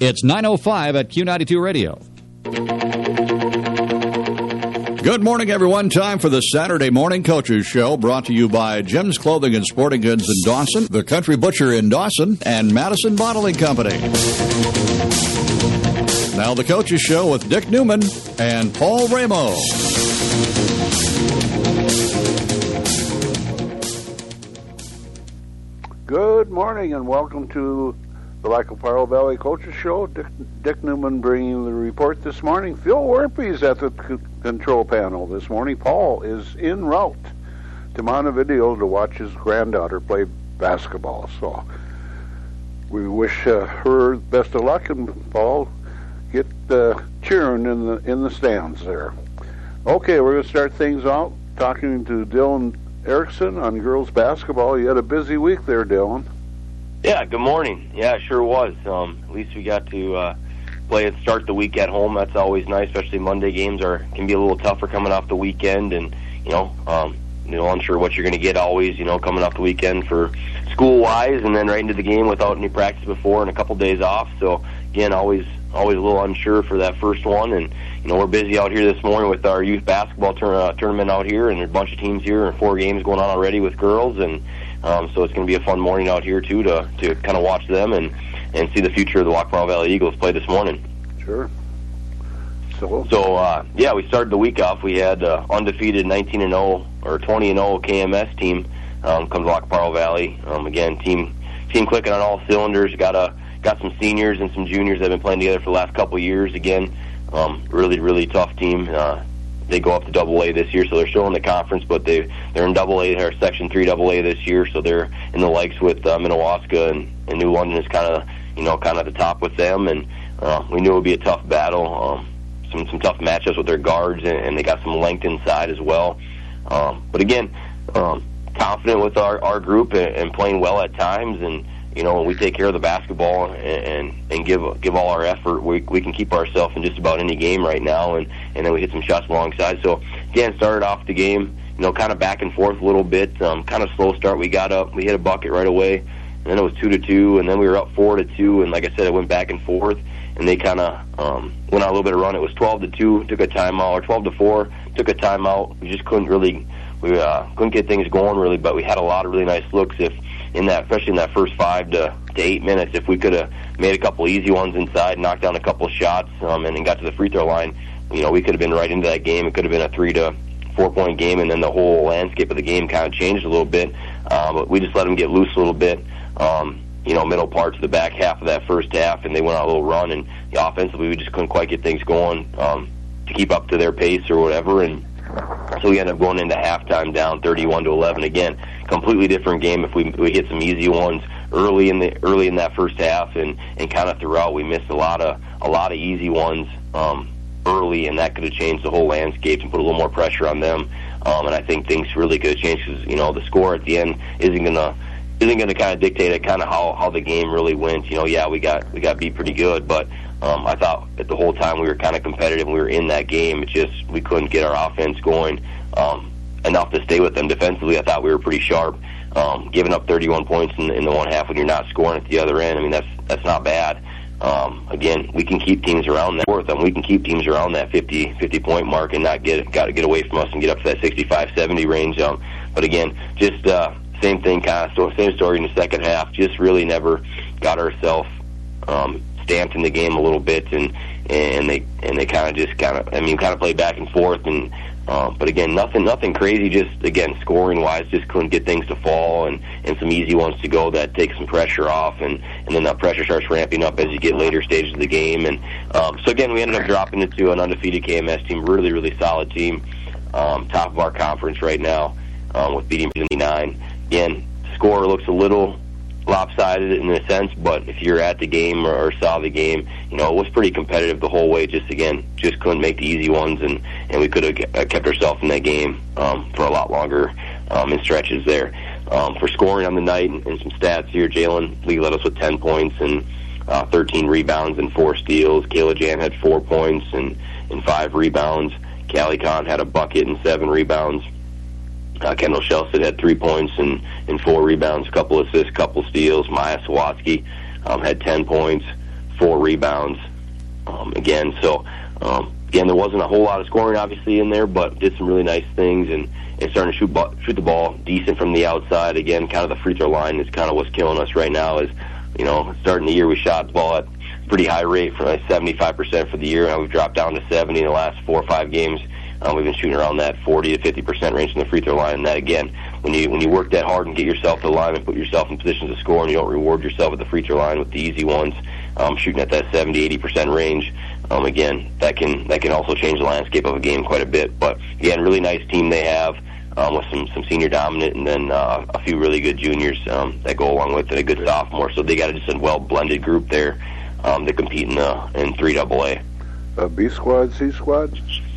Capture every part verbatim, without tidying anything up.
It's nine oh five at Q ninety-two Radio. Good morning, everyone. Time for the Saturday Morning Coaches Show, brought to you by Jim's Clothing and Sporting Goods in Dawson, the Country Butcher in Dawson, and Madison Bottling Company. Now the Coaches Show with Dick Newman and Paul Ramo. Good morning and welcome to the Lacoparo Valley Coaches Show. Dick, Dick Newman bringing the report this morning. Phil Werpy's at the c- control panel this morning. Paul is en route to Montevideo to watch his granddaughter play basketball. So we wish uh, her best of luck, and Paul, get uh, cheering in the in the stands there. Okay, we're going to start things out talking to Dylan Erickson on girls basketball. You had a busy week there, Dylan. Yeah, good morning. Yeah, it sure was. Um, at least we got to uh, play and start the week at home. That's always nice, especially Monday games are can be a little tougher coming off the weekend, and you know, um, you know, unsure what you're going to get always. You know, coming off the weekend for school-wise, and then right into the game without any practice before and a couple days off. So again, always always a little unsure for that first one. And you know, we're busy out here this morning with our youth basketball tur- uh, tournament out here, and there's a bunch of teams here, and four games going on already with girls, and um, so it's going to be a fun morning out here too to to kind of watch them and and see the future of the Lacoparo Valley Eagles play this morning. Sure. So, so uh, yeah, we started the week off. We had uh, undefeated nineteen and oh or twenty and oh K M S team um, come to Lacoparo Valley. Um, again, team team clicking on all cylinders. Got a got some seniors and some juniors that have been playing together for the last couple of years. Again, um, really really tough team. Uh, they go up to Double A this year, so they're still in the conference, but they they're in Double A or Section Three Double A this year, so they're in the likes with uh, Minnewaska, and, and New London is kind of you know kind of at the top with them, and uh, we knew it would be a tough battle. Um, some some tough matchups with their guards, and, and they got some length inside as well. Um, but again, um, confident with our, our group and, and playing well at times, and you know when we take care of the basketball and and, and give give all our effort, we we can keep ourselves in just about any game right now, and, and then we hit some shots alongside. So again, started off the game, you know, kind of back and forth a little bit, um, kind of slow start. We got up, we hit a bucket right away, and then it was two to two, and then we were up four to two, and like I said, it went back and forth. And they kind of um, went on a little bit of run. It was twelve to two, took a timeout, or twelve to four, took a timeout. We just couldn't really, we uh, couldn't get things going really. But we had a lot of really nice looks. If in that, especially in that first five to, to eight minutes, if we could have made a couple easy ones inside, knocked down a couple of shots, um, and then got to the free throw line, you know, we could have been right into that game. It could have been a three to four point game, and then the whole landscape of the game kind of changed a little bit. Uh, but we just let them get loose a little bit. Um, you know, middle part to the back half of that first half, and they went on a little run, and yeah, offensively we just couldn't quite get things going um, to keep up to their pace or whatever, and so we ended up going into halftime down thirty-one to eleven. Again, completely different game. If we we hit some easy ones early in the early in that first half, and, and kind of throughout, we missed a lot of a lot of easy ones um, early, and that could have changed the whole landscape and put a little more pressure on them. Um, and I think things really could have changed because you know the score at the end isn't gonna. isn't going to kind of dictate it, kind of how, how the game really went. You know, yeah, we got we got beat pretty good, but um, I thought at the whole time we were kind of competitive and we were in that game. It's just we couldn't get our offense going um, enough to stay with them defensively. I thought we were pretty sharp, um, giving up thirty-one points in, in the one half when you're not scoring at the other end. I mean, that's that's not bad. Um, again, we can keep teams around that worth them. We can keep teams around that fifty, fifty point mark and not get got to get away from us and get up to that sixty-five, seventy range. Um, but again, just uh, same thing, kind of so same story in the second half. Just really never got ourselves um, stamped in the game a little bit, and and they and they kind of just kind of I mean kind of played back and forth, and um, but again nothing nothing crazy. Just again scoring wise, just couldn't get things to fall, and, and some easy ones to go that take some pressure off, and, and then that pressure starts ramping up as you get later stages of the game, and um, so again we ended up dropping it to an undefeated K M S team, really really solid team, um, top of our conference right now, um, with beating seventy-nine. Again, score looks a little lopsided in a sense, but if you're at the game or, or saw the game, you know, it was pretty competitive the whole way. Just, again, just couldn't make the easy ones, and, and we could have kept ourselves in that game um, for a lot longer um, in stretches there. Um, for scoring on the night and, and some stats here, Jalen Lee led us with ten points and uh, thirteen rebounds and four steals. Kayla Jan had four points and, and five rebounds. Callie Kahn had a bucket and seven rebounds. Uh, Kendall Shelsted had three points and, and four rebounds, a couple assists, couple steals. Maya Sawatsky um, had ten points, four rebounds. Um, again, so um, again, there wasn't a whole lot of scoring obviously in there, but did some really nice things and, and starting to shoot bu- shoot the ball decent from the outside. Again, kind of the free throw line is kind of what's killing us right now. Is you know, starting the year we shot the ball at a pretty high rate for like seventy-five percent for the year. Now we've dropped down to seventy in the last four or five games. Um, we've been shooting around that forty to fifty percent range from the free throw line. And that, again, when you when you work that hard and get yourself to the line and put yourself in positions to score and you don't reward yourself at the free throw line with the easy ones, um, shooting at that seventy, eighty percent range, um, again, that can that can also change the landscape of a game quite a bit. But, again, really nice team they have um, with some, some senior dominant and then uh, a few really good juniors um, that go along with it, a good sophomore. So they got a, just a well-blended group there um, to compete in, the, in three double A. Uh, B squad, C squad?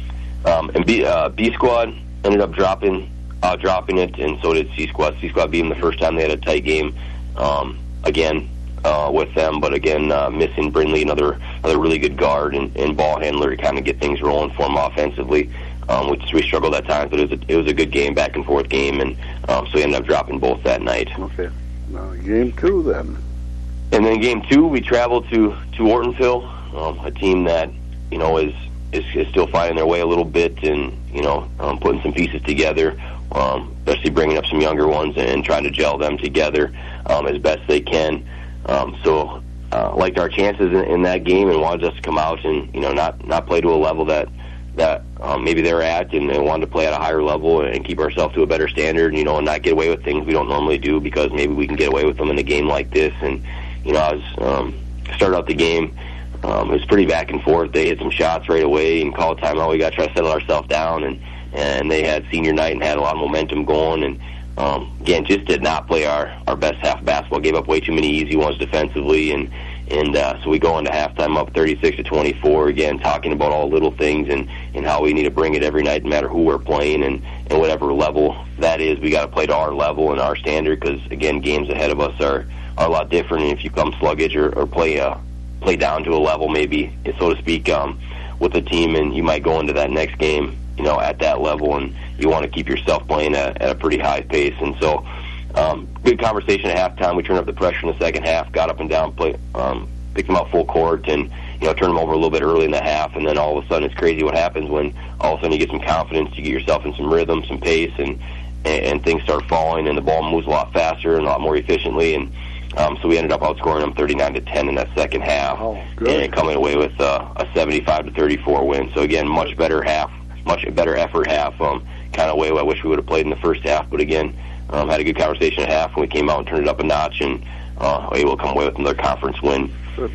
Um, and B, uh, B squad ended up dropping uh, dropping it, and so did C squad. C squad beat them the first time they had a tight game. Um, again, uh, with them, but again, uh, missing Brindley, another another really good guard and, and ball handler to kind of get things rolling for them offensively. Um, which we struggled at times, but it was a, it was a good game, back and forth game, and um, so we ended up dropping both that night. Okay. Now game two then. And then game two, we traveled to to Ortonville, um, a team that you know is. Is, is still finding their way a little bit and, you know, um, putting some pieces together, um, especially bringing up some younger ones and trying to gel them together um, as best they can. Um, so uh, liked our chances in, in that game and wanted us to come out and, you know, not, not play to a level that, that um, maybe they're at and they wanted to play at a higher level and keep ourselves to a better standard, you know, and not get away with things we don't normally do because maybe we can get away with them in a game like this. And, you know, I was um, started out the game. Um, it was pretty back and forth. They hit some shots right away and called timeout. We got to try to settle ourselves down, and, and they had senior night and had a lot of momentum going. And, um, again, just did not play our, our best half of basketball. Gave up way too many easy ones defensively. And, and uh, so we go into halftime up thirty-six to twenty-four, again, talking about all little things and, and how we need to bring it every night no matter who we're playing and, and whatever level that is. We got to play to our level and our standard because, again, games ahead of us are, are a lot different. And if you come sluggish or, or play a play down to a level, maybe, so to speak, um, with the team, and you might go into that next game, you know, at that level, and you want to keep yourself playing at, at a pretty high pace. And so, um, good conversation at halftime. We turned up the pressure in the second half, got up and down, play, um, picked them out full court, and, you know, turned them over a little bit early in the half, and then all of a sudden it's crazy what happens when all of a sudden you get some confidence, you get yourself in some rhythm, some pace, and, and, and things start falling, and the ball moves a lot faster and a lot more efficiently, and Um, so we ended up outscoring them thirty-nine to ten in that second half, oh, and coming away with uh, a seventy-five to thirty-four win. So again, much better half, much better effort half. Um, kind of way I wish we would have played in the first half, but again, um, had a good conversation at half, and we came out and turned it up a notch, and uh, able to come away with another conference win.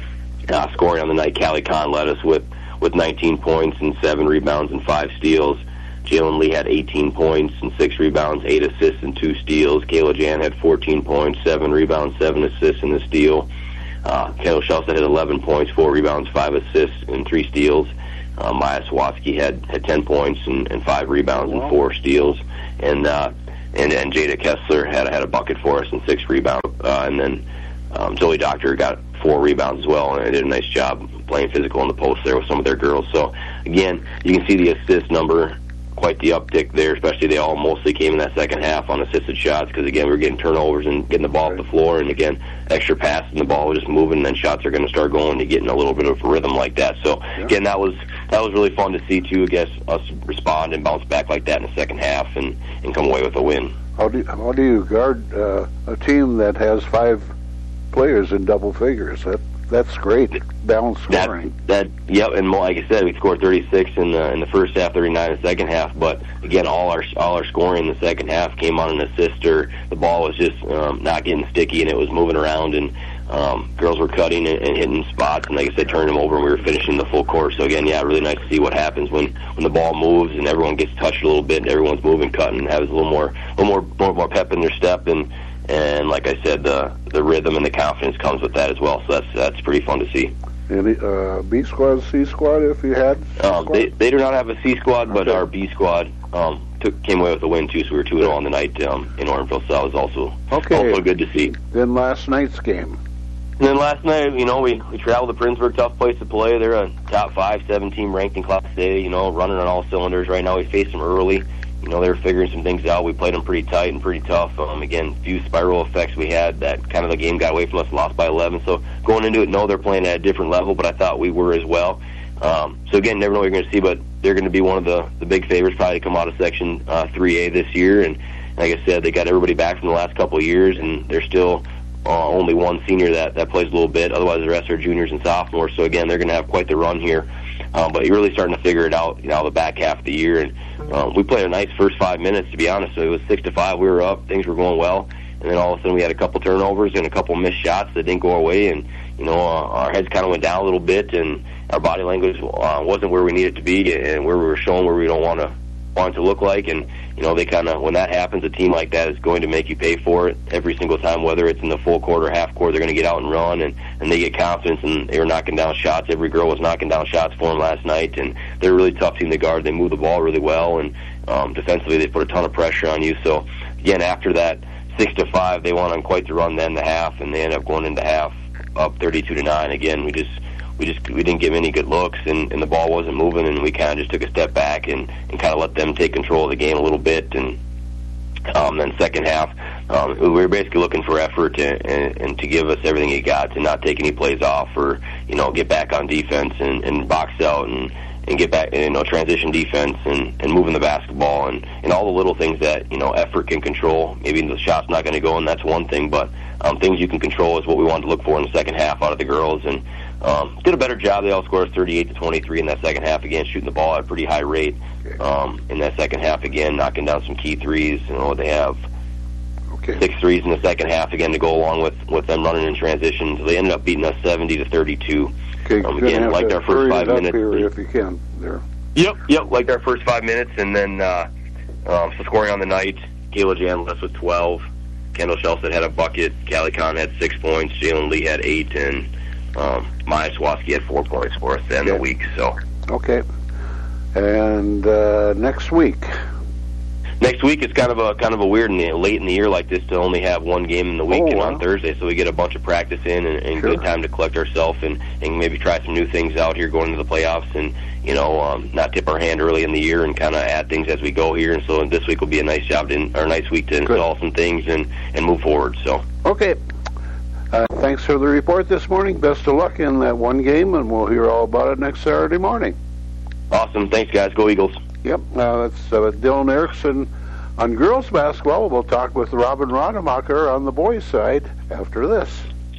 Uh, scoring on the night, Callie Kahn led us with with nineteen points and seven rebounds and five steals. Jalen Lee had eighteen points and six rebounds, eight assists and two steals. Kayla Jan had fourteen points, seven rebounds, seven assists and a steal. Uh, Kendall Shelstad had eleven points, four rebounds, five assists and three steals. Uh, Maya Swatsky had, had ten points and, and five rebounds wow. and four steals. And uh, and and Jada Kessler had had a bucket for us and six rebounds. Uh, and then um, Zoe Doctor got four rebounds as well, and they did a nice job playing physical in the post there with some of their girls. So again, you can see the assist number. Quite the uptick there, especially they all mostly came in that second half on assisted shots because, again, we were getting turnovers and getting the ball off the floor, and, again, extra passes and the ball was just moving, and then shots are going to start going to get in a little bit of a rhythm like that. So, yeah. again, that was that was really fun to see, too, I guess, us respond and bounce back like that in the second half and, and come away with a win. How do you, how do you guard uh, a team that has five players in double figures? That That's great, balanced scoring. That, that, yep, and more, like I said, we scored thirty-six in the in the first half, thirty-nine in the second half. But again, all our all our scoring in the second half came on an assist, or the ball was just um, not getting sticky, and it was moving around, and um, girls were cutting and, and hitting spots, and like I said, turning them over, and we were finishing the full court. So again, yeah, really nice to see what happens when, when the ball moves and everyone gets touched a little bit, and everyone's moving, cutting, and has a little more a little more more, more pep in their step. And And like I said, the the rhythm and the confidence comes with that as well. So that's that's pretty fun to see. Any uh, B squad, C squad, if you had? Um, they they do not have a C squad, but okay. Our B squad um, took came away with a win too. So we were two and zero on the night um, in Ortonville. So that was also okay. also good to see. Then last night's game. And then last night, you know, we we traveled to Princeburg, tough place to play. They're a top five, seven team ranked in Class A. You know, running on all cylinders right now. We faced them early. you know, they were figuring some things out. We played them pretty tight and pretty tough. Um, again, few spiral effects we had that kind of the game got away from us, lost by eleven. So going into it, no, they're playing at a different level, but I thought we were as well. Um, so again, never know what you're going to see, but they're going to be one of the, the big favorites probably to come out of Section uh, three A this year. And like I said, they got everybody back from the last couple of years, and they're still uh, only one senior that, that plays a little bit. Otherwise, the rest are juniors and sophomores. So again, they're going to have quite the run here. Um, but you're really starting to figure it out, you know, the back half of the year. And um, we played a nice first five minutes, to be honest. So it was six to five. We were up. Things were going well. And then all of a sudden we had a couple turnovers and a couple missed shots that didn't go our way. And, you know, uh, our heads kind of went down a little bit, and our body language uh, wasn't where we needed to be and where we were showing where we don't want to want it to look like. And, you know, they kind of, when that happens, a team like that is going to make you pay for it every single time, whether it's in the full court or half court. They're going to get out and run, and, and they get confidence, and they were knocking down shots. Every girl was knocking down shots for them last night, and they're a really tough team to guard. They move the ball really well, and um, defensively they put a ton of pressure on you. So, again, after that six to five, they went on quite the run then the half, and they ended up going into half up thirty-two to nine. Again, we just we just we didn't give any good looks, and, and the ball wasn't moving, and we kind of just took a step back and, and kind of let them take control of the game a little bit. And um, then second half, um, we were basically looking for effort and, and, and to give us everything you got, to not take any plays off, or, you know, get back on defense and, and box out and, and get back, you know, transition defense and, and moving the basketball and, and all the little things that, you know, effort can control. Maybe the shot's not going to go, and that's one thing, but um, things you can control is what we wanted to look for in the second half out of the girls. And um, did a better job. They all scored thirty-eight to twenty-three in that second half, again, shooting the ball at a pretty high rate. Um, in that second half, again, knocking down some key threes. You know, they have okay. six threes in the second half, again, to go along with, with them running in transition. So they ended up beating us seventy to thirty-two. Okay, um, again, like our first five minutes. Here if you can, there. Yep, yep, like our first five minutes, and then uh, um, so scoring on the night, Kayla Jan left with twelve. Kendall Shelstead had a bucket. Callie Kahn had six points. Jalen Lee had eight, and um, Maya Swaski had four points for us to end okay. the week. So okay. And uh, next week. Next week it's kind of a kind of a weird in the, late in the year like this to only have one game in the week, oh, and wow. on Thursday, so we get a bunch of practice in and, and sure. good time to collect ourselves and, and maybe try some new things out here going into the playoffs, and you know um, not tip our hand early in the year and kind of add things as we go here. And so this week will be a nice job to, or a nice week to install good. some things and, and move forward. So okay. Uh, thanks for the report this morning. Best of luck in that one game, and we'll hear all about it next Saturday morning. Awesome. Thanks, guys. Go Eagles. Yep. Uh, that's uh, Dylan Erickson on girls basketball. We'll talk with Robin Rademacher on the boys' side after this.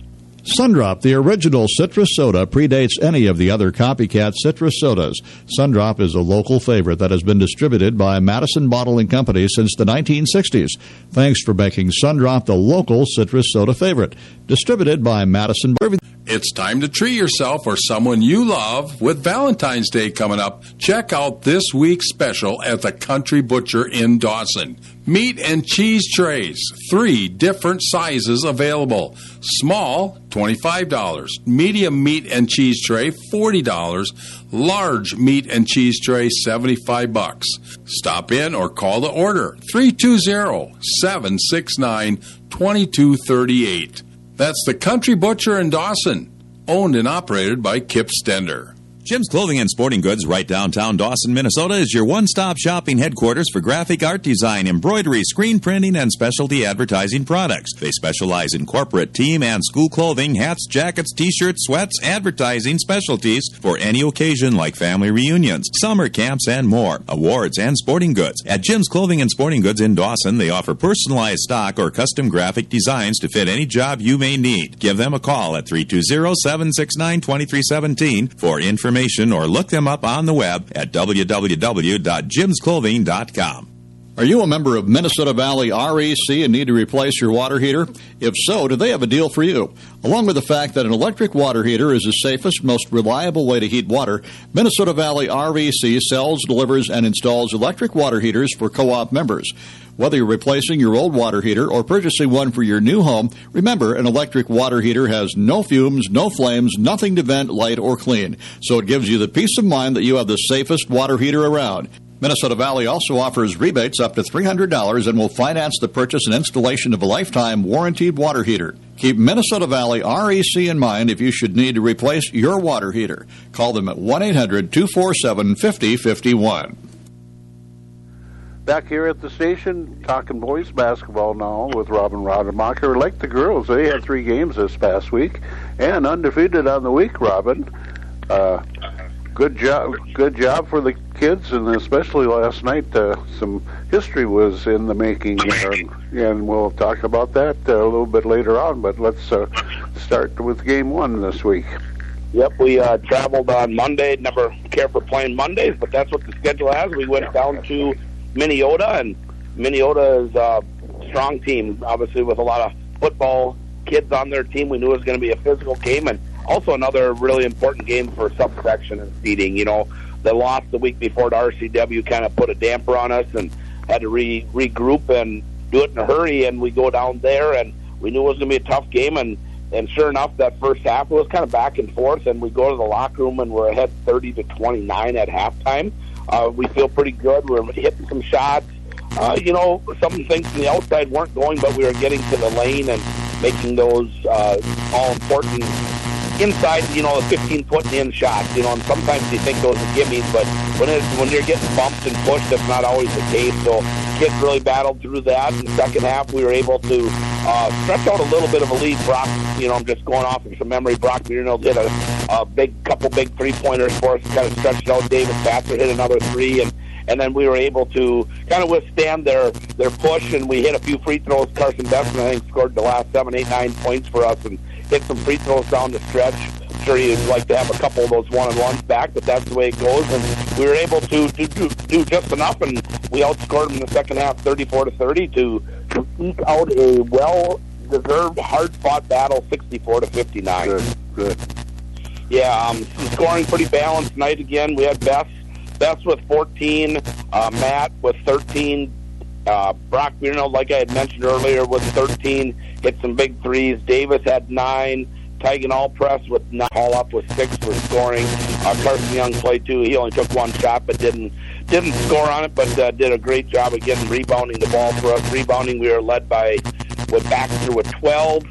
Sundrop, the original citrus soda, predates any of the other copycat citrus sodas. Sundrop is a local favorite that has been distributed by Madison Bottling Company since the nineteen sixties. Thanks for making Sundrop the local citrus soda favorite. Distributed by Madison. It's time to treat yourself or someone you love with Valentine's Day coming up. Check out this week's special at the Country Butcher in Dawson. Meat and cheese trays, three different sizes available. Small, twenty-five dollars. Medium meat and cheese tray, forty dollars. Large meat and cheese tray, seventy-five bucks. Stop in or call to order three two zero, seven six nine, two two three eight. That's the Country Butcher in Dawson, owned and operated by Kip Stender. Jim's Clothing and Sporting Goods, right downtown Dawson, Minnesota, is your one-stop shopping headquarters for graphic art design, embroidery, screen printing, and specialty advertising products. They specialize in corporate, team, and school clothing, hats, jackets, t-shirts, sweats, advertising specialties for any occasion like family reunions, summer camps, and more. Awards and sporting goods. At Jim's Clothing and Sporting Goods in Dawson, they offer personalized stock or custom graphic designs to fit any job you may need. Give them a call at three two zero, seven six nine, two three one seven for information, or look them up on the web at w w w dot jims clothing dot com. Are you a member of Minnesota Valley R E C and need to replace your water heater? If so, do they have a deal for you? Along with the fact that an electric water heater is the safest, most reliable way to heat water, Minnesota Valley R E C sells, delivers, and installs electric water heaters for co-op members. Whether you're replacing your old water heater or purchasing one for your new home, remember, an electric water heater has no fumes, no flames, nothing to vent, light, or clean. So it gives you the peace of mind that you have the safest water heater around. Minnesota Valley also offers rebates up to three hundred dollars and will finance the purchase and installation of a lifetime warranted water heater. Keep Minnesota Valley R E C in mind if you should need to replace your water heater. Call them at one eight hundred, two four seven, five oh five one. back here at the station, talking boys basketball now with Robin Rademacher. Like the girls, they had three games this past week and undefeated on the week, Robin. Uh, good job good job for the kids, and especially last night, uh, some history was in the making, uh, and we'll talk about that uh, a little bit later on, but let's uh, start with game one this week. Yep, we uh, traveled on Monday. Never care for playing Mondays, but that's what the schedule has. We went down to Minneota, and Minneota is a strong team, obviously with a lot of football kids on their team. We knew it was going to be a physical game, and also another really important game for subsection and seeding. You know, the loss the week before to R C W kind of put a damper on us and had to re- regroup and do it in a hurry, and we go down there, and we knew it was going to be a tough game, and And sure enough, that first half, it was kind of back and forth, and we go to the locker room, and we're ahead thirty to twenty-nine at halftime. Uh, we feel pretty good. We're hitting some shots. Uh, you know, some things from the outside weren't going, but we were getting to the lane and making those uh, all-important inside, you know, the fifteen-foot in shots. You know, and sometimes you think those are gimmies, but when it's, when you're getting bumped and pushed, that's not always the case. So kids really battled through that. In the second half, we were able to uh, stretch out a little bit of a lead. Brock, you know, I'm just going off of some memory. Brock, you know, did a, a big couple big three-pointers for us, kind of stretched it out. David Batzer hit another three, and and then we were able to kind of withstand their, their push, and we hit a few free throws. Carson Besson, I think, scored the last seven, eight, nine points for us and hit some free throws down the stretch. I'm sure you'd like to have a couple of those one-on-ones back, but that's the way it goes. And we were able to, to do, do just enough, and we outscored them in the second half thirty-four to thirty to, to eke out a well-deserved, hard-fought battle sixty-four to fifty-nine. Good, good. Yeah, um, scoring pretty balanced night again. We had Bess, Bess with fourteen, uh, Matt with thirteen, uh, Brock, you know, like I had mentioned earlier, with thirteen, hit some big threes. Davis had nine. Tygan Allpress with nine. Hall up with six for scoring. Uh, Carson Young played two. He only took one shot, but didn't didn't score on it, but uh, did a great job of getting rebounding the ball for us. Rebounding, we were led by with Baxter with twelve,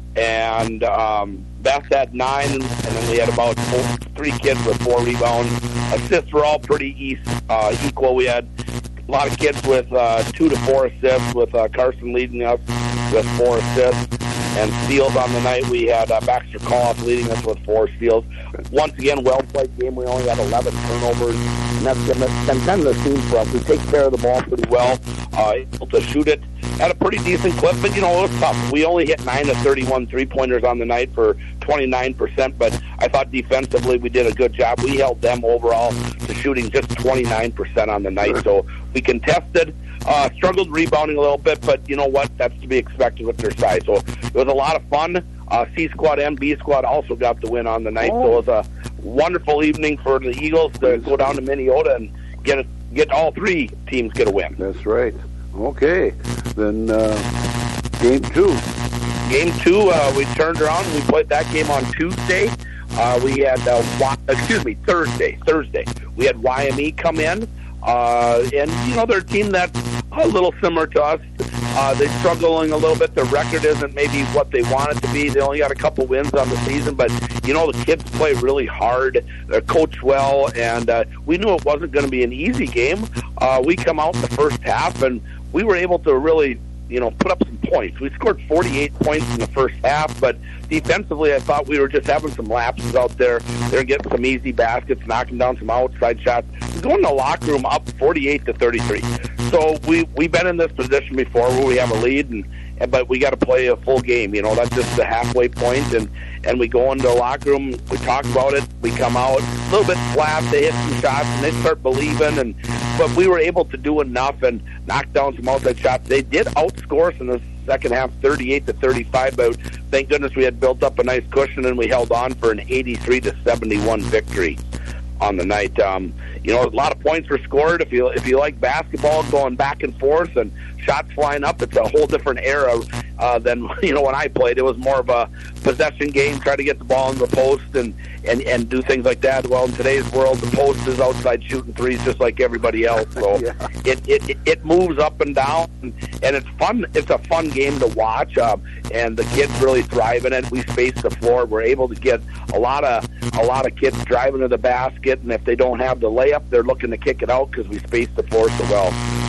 and um, Beth had nine, and then we had about four, three kids with four rebounds. Assists were all pretty east, uh, equal. We had a lot of kids with uh, two to four assists, with uh, Carson leading us with four assists. And steals on the night, we had uh, Baxter Call leading us with four steals. Once again, well-played game. We only had eleven turnovers, and that's been, been kind of the theme for us. We take care of the ball pretty well, uh, able to shoot it at a pretty decent clip, but, you know, it was tough. We only hit nine of thirty-one three-pointers on the night for twenty-nine percent, but I thought defensively we did a good job. We held them overall to shooting just twenty-nine percent on the night, so we contested. Uh, struggled rebounding a little bit, but you know what? That's to be expected with their size. So it was a lot of fun. Uh, C Squad and B Squad also got the win on the night. Oh. So it was a wonderful evening for the Eagles to go down to Minneota and get a, get all three teams get a win. That's right. Okay, then uh, game two. Game two, uh, we turned around. We played that game on Tuesday. Uh, we had uh, y- excuse me Thursday. Thursday we had Y M E come in. Uh, and, you know, they're a team that's a little similar to us. Uh, they're struggling a little bit. Their record isn't maybe what they want it to be. They only got a couple wins on the season, but, you know, the kids play really hard. They're coached well, and uh, we knew it wasn't going to be an easy game. Uh, we come out in the first half, and we were able to really, you know, put up some points. We scored forty-eight points in the first half, but defensively, I thought we were just having some lapses out there. They're getting some easy baskets, knocking down some outside shots. We're going to the locker room up forty-eight to thirty-three. So we we've been in this position before where we have a lead, and, and but we got to play a full game. You know, that's just the halfway point, and and we go into the locker room. We talk about it. We come out a little bit flat. They hit some shots, and they start believing. And but we were able to do enough and knock down some outside shots. They did outscore us in the second half, thirty-eight to thirty-five. But thank goodness we had built up a nice cushion, and we held on for an eighty-three to seventy-one victory on the night. Um, you know, a lot of points were scored. If you if you like basketball, going back and forth and shots flying up, it's a whole different era uh, than, you know, when I played. It was more of a possession game, try to get the ball in the post and, and, and do things like that. Well, in today's world, the post is outside shooting threes just like everybody else. So yeah. it, it it moves up and down, and it's fun. It's a fun game to watch, uh, and the kids really thrive in it. We space the floor. We're able to get a lot of a lot of kids driving to the basket, and if they don't have the layup, they're looking to kick it out because we space the floor so well.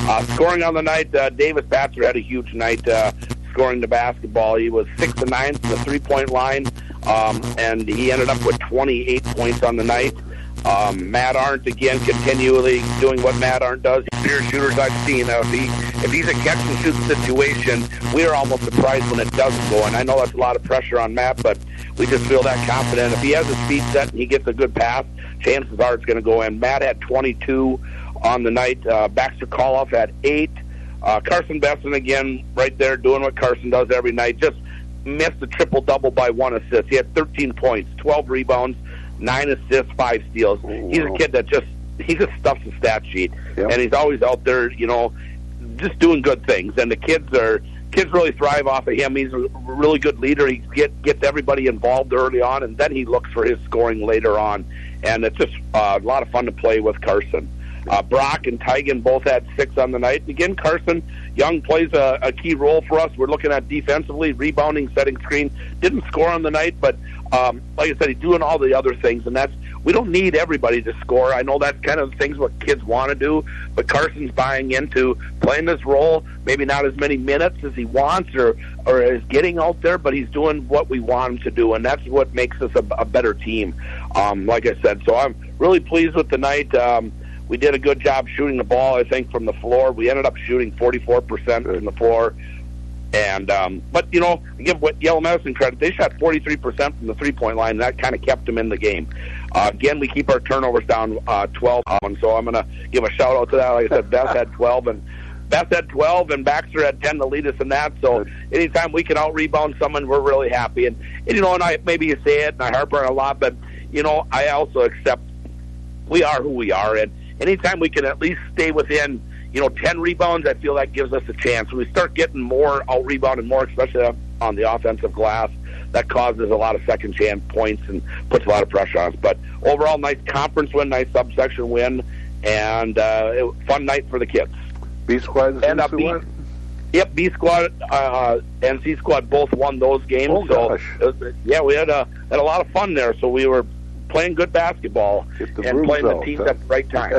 Uh, scoring on the night, uh, Davis Batzer had a huge night uh, scoring the basketball. He was six to nine from the three-point line, um, and he ended up with twenty-eight points on the night. Um, Matt Arndt, again, continually doing what Matt Arndt does. Better shooters I've seen. Uh, if, he, if he's a catch-and-shoot situation, we are almost surprised when it doesn't go. And I know that's a lot of pressure on Matt, but we just feel that confident. If he has his feet set and he gets a good pass, chances are it's going to go in. Matt had twenty-two on the night. Uh, Baxter Koloff had eight. Uh, Carson Besson, again, right there doing what Carson does every night. Just missed a triple-double by one assist. He had thirteen points, twelve rebounds, nine assists, five steals. Ooh, he's a kid that just he just stuffs the stat sheet, yep. And he's always out there, you know, just doing good things. And the kids are kids really thrive off of him. He's a really good leader. He get, gets everybody involved early on, and then he looks for his scoring later on. And it's just uh, a lot of fun to play with Carson. Uh, Brock and Tigan both had six on the night. And again, Carson Young plays a, a key role for us. We're looking at defensively, rebounding, setting screen. Didn't score on the night, but um, like I said, he's doing all the other things, and that's we don't need everybody to score. I know that's kind of the things what kids want to do, but Carson's buying into playing this role, maybe not as many minutes as he wants or, or is getting out there, but he's doing what we want him to do, and that's what makes us a, a better team, um, like I said. So I'm really pleased with the night. Um, we did a good job shooting the ball, I think, from the floor. We ended up shooting forty-four percent from the floor. And um, but, you know, give what Yellow Medicine credit, they shot forty-three percent from the three-point line, and that kind of kept them in the game. Uh, again, we keep our turnovers down uh, twelve, and so I'm going to give a shout-out to that. Like I said, Beth had twelve, and Beth had twelve, and Baxter had ten to lead us in that. So anytime we can out-rebound someone, we're really happy. And, and, you know, and I maybe you say it, and I harp on it a lot, but, you know, I also accept we are who we are, and anytime we can at least stay within, you know, ten rebounds, I feel that gives us a chance. When we start getting more out-rebounded more, especially on the offensive glass, that causes a lot of second-chance points and puts a lot of pressure on us. But overall, nice conference win, nice subsection win, and uh, fun night for the kids. B Squad and uh, B, Yep, B Squad, uh, and C Squad both won those games. Oh, so gosh. uh, yeah, we had a had a lot of fun there. So we were playing good basketball and playing out, the teams huh? at the right time.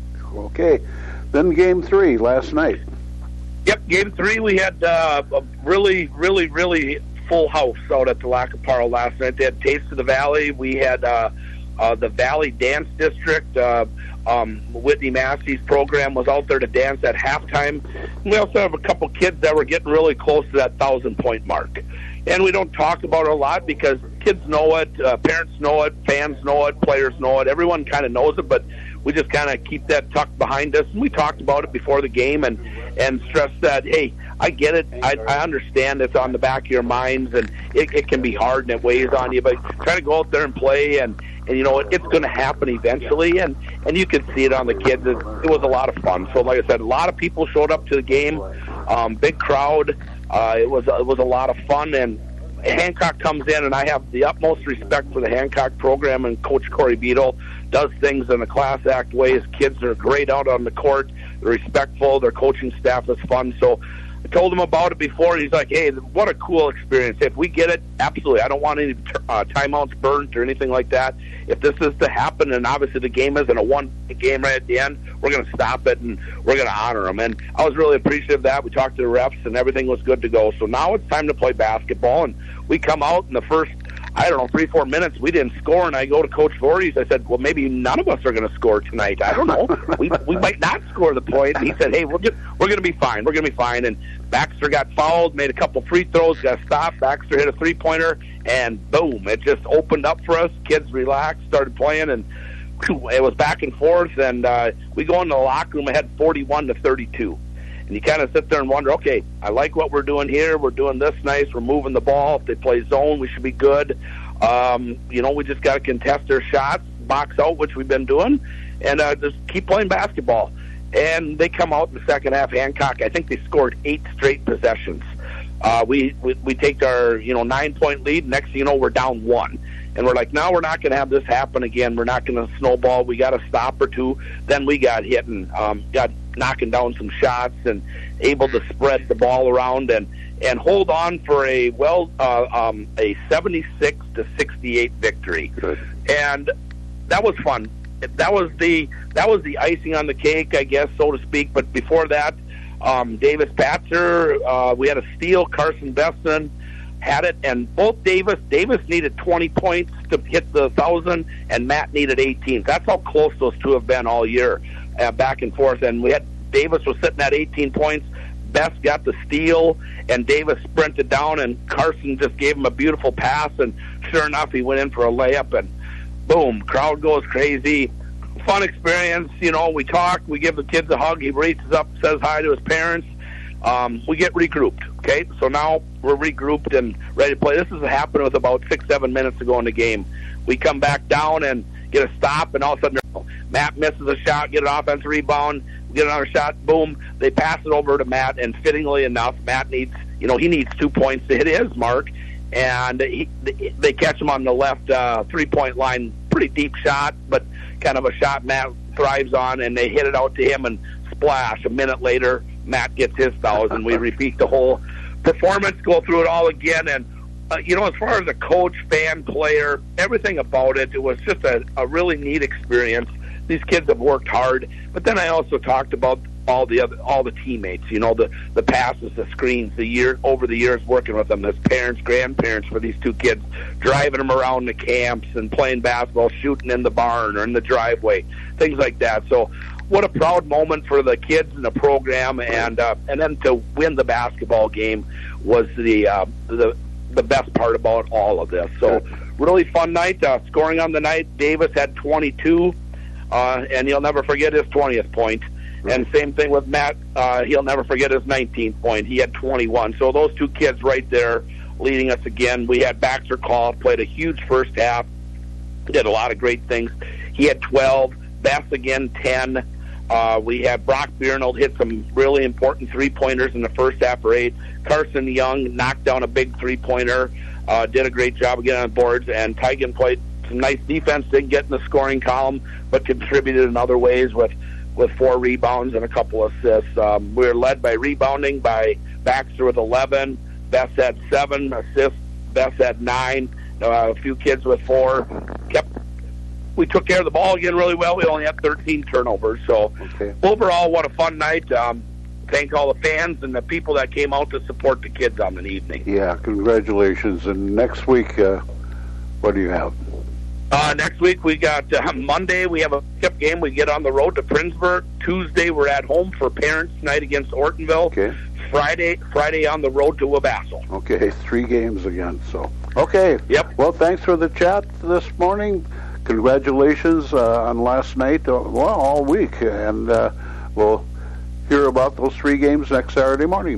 Okay. Then game three last night. Yep, game three, we had uh, a really, really, really full house out at the Lacaparo last night. They had Taste of the Valley. We had uh, uh, the Valley Dance District. Uh, um, Whitney Massey's program was out there to dance at halftime. We also have a couple kids that were getting really close to that thousand-point mark. And we don't talk about it a lot because kids know it, uh, parents know it, fans know it, players know it. Everyone kind of knows it, but we just kind of keep that tucked behind us. And we talked about it before the game and, and stressed that, hey, I get it. I, I understand it's on the back of your minds, and it, it can be hard and it weighs on you. But try to go out there and play, and, and you know, it, it's going to happen eventually. And, and you can see it on the kids. It, it was a lot of fun. So, like I said, a lot of people showed up to the game, um, big crowd. Uh, it was it was a lot of fun, and Hancock comes in, and I have the utmost respect for the Hancock program, and Coach Corey Beadle does things in a class act way. His kids are great out on the court. They're respectful. Their coaching staff is fun. So I told him about it before, and he's like, hey, what a cool experience. If we get it, absolutely. I don't want any uh, timeouts burnt or anything like that. If this is to happen, and obviously the game isn't a one-game right at the end, we're going to stop it, and we're going to honor them. And I was really appreciative of that. We talked to the refs, and everything was good to go. So now it's time to play basketball, and we come out in the first, I don't know, three, four minutes. We didn't score, and I go to Coach Voorhees. I said, well, maybe none of us are going to score tonight. I don't know. we we might not score the point. And he said, hey, we're get, we're going to be fine. We're going to be fine. And Baxter got fouled, made a couple free throws, got stopped. Baxter hit a three-pointer, and boom, it just opened up for us. Kids relaxed, started playing, and whew, it was back and forth. And uh, we go into the locker room ahead forty-one to thirty-two. And you kind of sit there and wonder, okay, I like what we're doing here. We're doing this nice. We're moving the ball. If they play zone, we should be good. Um, you know, we just got to contest their shots, box out, which we've been doing, and uh, just keep playing basketball. And they come out in the second half. Hancock, I think they scored eight straight possessions. Uh, we, we we take our, you know, nine-point lead. Next thing you know, we're down one. And we're like, no, we're not going to have this happen again. We're not going to snowball. We got a stop or two. Then we got hit and um, got knocking down some shots and able to spread the ball around and, and hold on for a well uh, um, a seventy-six to sixty-eight victory. Good. And that was fun. That was the that was the icing on the cake, I guess, so to speak. But before that, um, Davis Patzer, uh, we had a steal. Carson Besson had it, and both Davis, Davis needed twenty points to hit the thousand, and Matt needed eighteen. That's how close those two have been all year, uh, back and forth. And we had Davis was sitting at eighteen points. Bess got the steal, and Davis sprinted down, and Carson just gave him a beautiful pass, and sure enough, he went in for a layup, and boom, crowd goes crazy. Fun experience, you know, we talk, we give the kids a hug, he reaches up, says hi to his parents, um, we get regrouped, okay? So now we're regrouped and ready to play. This has happened with about six, seven minutes to go in the game. We come back down and get a stop, and all of a sudden, Matt misses a shot, get an offensive rebound, get another shot, boom, they pass it over to Matt, and fittingly enough, Matt needs, you know, he needs two points to hit his mark, and he, they catch him on the left uh, three-point line, pretty deep shot, but kind of a shot Matt thrives on, and they hit it out to him, and splash, a minute later, Matt gets his thousand. We repeat the whole performance, go through it all again, and uh, you know, as far as a coach, fan, player, everything about it, it was just a, a really neat experience. These kids have worked hard, but then I also talked about all the other, all the teammates. You know, the the passes, the screens, the year over the years working with them as parents, grandparents for these two kids, driving them around the camps and playing basketball, shooting in the barn or in the driveway, things like that. So, what a proud moment for the kids in the program, and uh, and then to win the basketball game was the uh, the the best part about all of this. So, really fun night. Uh, scoring on the night, Davis had twenty-two. Uh, and he'll never forget his twentieth point. Right. And same thing with Matt. Uh, he'll never forget his nineteenth point. He had twenty-one. So those two kids right there leading us again. We had Baxter Call, played a huge first half, did a lot of great things. He had twelve. Bess again, ten. Uh, we had Brock Biernold hit some really important three-pointers in the first half for eight. Carson Young knocked down a big three-pointer, uh, did a great job of getting on boards. And Tigan played some nice defense, didn't get in the scoring column, but contributed in other ways with, with four rebounds and a couple assists. Um, we were led by rebounding by Baxter with eleven. Bess had seven assists. Bess had nine. Uh, a few kids with four. Kept. We took care of the ball again really well. We only had thirteen turnovers. So okay. Overall, what a fun night. Um, thank all the fans and the people that came out to support the kids on the evening. Yeah, congratulations. And next week, uh, what do you have? Uh, next week we got uh, Monday we have a pickup game. We get on the road to Princeburg. Tuesday we're at home for parents' night against Ortonville. Okay. Friday Friday on the road to Wabasso. Okay, three games again. So okay. Yep. Well, thanks for the chat this morning. Congratulations uh, on last night. Uh, well, all week, and uh, we'll hear about those three games next Saturday morning.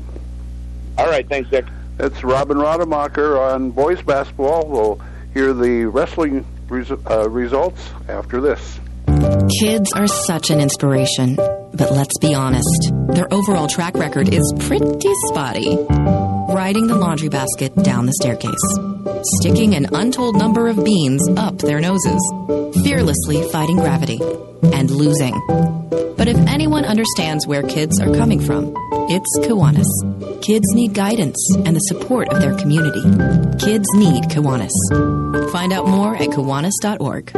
All right. Thanks, Dick. It's Robin Rademacher on boys basketball. We'll hear the wrestling Res- uh, results after this. Kids are such an inspiration, but let's be honest, their overall track record is pretty spotty. Riding the laundry basket down the staircase, sticking an untold number of beans up their noses, fearlessly fighting gravity, and losing. But if anyone understands where kids are coming from, it's Kiwanis. Kids need guidance and the support of their community. Kids need Kiwanis. Find out more at Kiwanis dot org.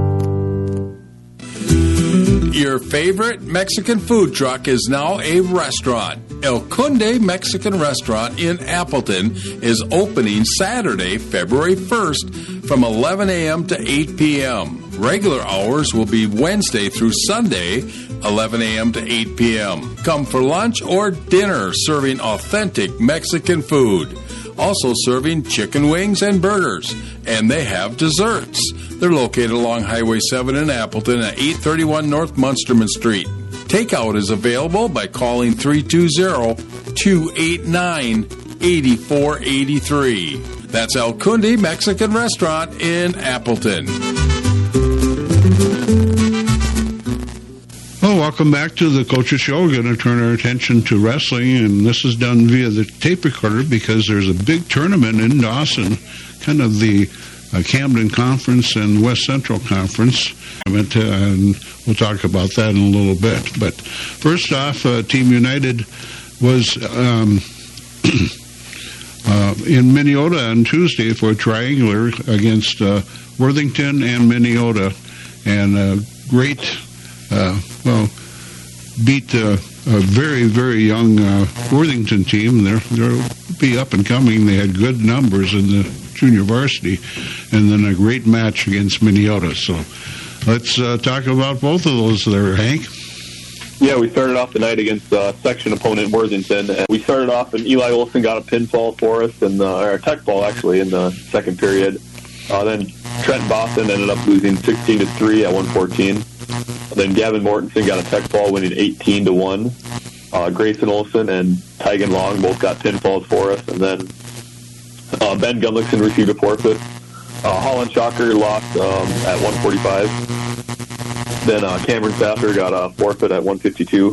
Your favorite Mexican food truck is now a restaurant. El Cunde Mexican Restaurant in Appleton is opening Saturday, February first from eleven a.m. to eight p.m. Regular hours will be Wednesday through Sunday, eleven a.m. to eight p.m. Come for lunch or dinner serving authentic Mexican food. Also serving chicken wings and burgers. And they have desserts. They're located along Highway seven in Appleton at eight thirty-one North Munsterman Street. Takeout is available by calling three two zero, two eight nine, eight four eight three. That's El Cunde Mexican Restaurant in Appleton. Well, welcome back to the Coaches Show. We're going to turn our attention to wrestling, and this is done via the tape recorder because there's a big tournament in Dawson, kind of the uh, Camden Conference and West Central Conference, and we'll talk about that in a little bit. But first off, uh, Team United was um, uh, in Minneota on Tuesday for a triangular against uh, Worthington and Minneota, and a great uh, well, beat uh, a very, very young uh, Worthington team. They're, they'll be up and coming. They had good numbers in the junior varsity, and then a great match against Minneota. So let's uh, talk about both of those there, Hank. Yeah, we started off the night against uh, section opponent Worthington. And we started off, and Eli Olson got a pinfall for us, and uh, or a tech ball actually in the second period. Uh, then Trent Boston ended up losing sixteen to three at one fourteen. Then Gavin Mortensen got a tech ball, winning eighteen to one. Uh, Grayson Olson and Tygan Long both got pinfalls for us, and then uh, Ben Gunlickson received a forfeit. Uh, Holland Shocker lost um, at one forty-five. Then uh, Cameron Saffer got a forfeit at one fifty-two.